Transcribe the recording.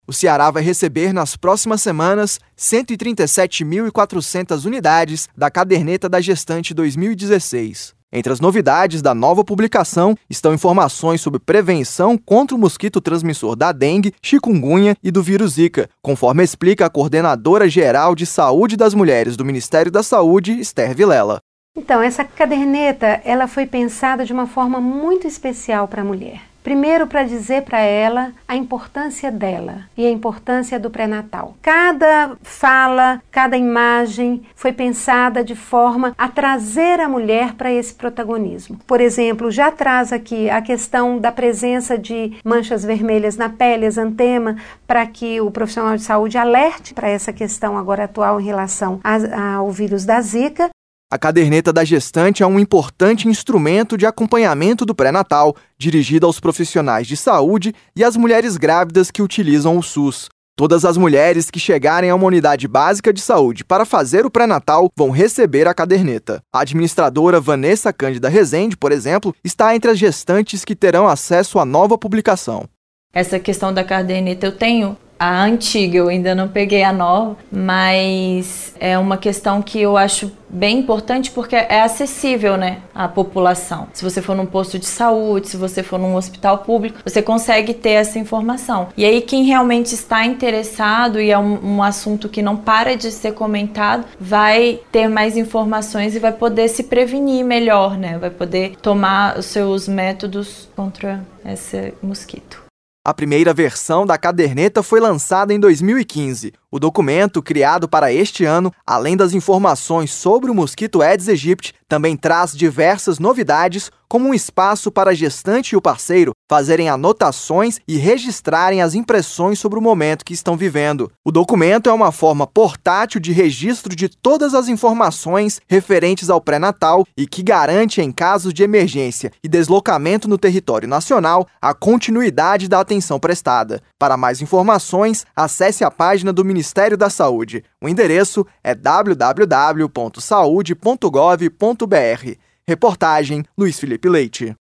O Ceará vai receber nas próximas semanas 137.400 unidades da Caderneta da Gestante 2016. Entre as novidades da nova publicação estão informações sobre prevenção contra o mosquito transmissor da dengue, chikungunya e do vírus Zika, conforme explica a Coordenadora Geral de Saúde das Mulheres do Ministério da Saúde, Esther Vilela. Então, essa caderneta ela foi pensada de uma forma muito especial para a mulher. Primeiro, para dizer para ela a importância dela e a importância do pré-natal. Cada fala, cada imagem foi pensada de forma a trazer a mulher para esse protagonismo. Por exemplo, já traz aqui a questão da presença de manchas vermelhas na pele, exantema, para que o profissional de saúde alerte para essa questão agora atual em relação ao vírus da Zika. A Caderneta da Gestante é um importante instrumento de acompanhamento do pré-natal, dirigido aos profissionais de saúde e às mulheres grávidas que utilizam o SUS. Todas as mulheres que chegarem a uma unidade básica de saúde para fazer o pré-natal vão receber a caderneta. A administradora Vanessa Cândida Rezende, por exemplo, está entre as gestantes que terão acesso à nova publicação. Essa questão da caderneta eu tenho a antiga, eu ainda não peguei a nova, mas é uma questão que eu acho bem importante porque é acessível, né, à população. Se você for num posto de saúde, se você for num hospital público, você consegue ter essa informação. E aí quem realmente está interessado e é um assunto que não para de ser comentado, vai ter mais informações e vai poder se prevenir melhor, né, vai poder tomar os seus métodos contra esse mosquito. A primeira versão da caderneta foi lançada em 2015. O documento, criado para este ano, além das informações sobre o mosquito Aedes aegypti, também traz diversas novidades, como um espaço para a gestante e o parceiro fazerem anotações e registrarem as impressões sobre o momento que estão vivendo. O documento é uma forma portátil de registro de todas as informações referentes ao pré-natal e que garante, em casos de emergência e deslocamento no território nacional, a continuidade da atenção prestada. Para mais informações, acesse a página do Ministério da Saúde. O endereço é www.saude.gov.br. Reportagem Luiz Felipe Leite.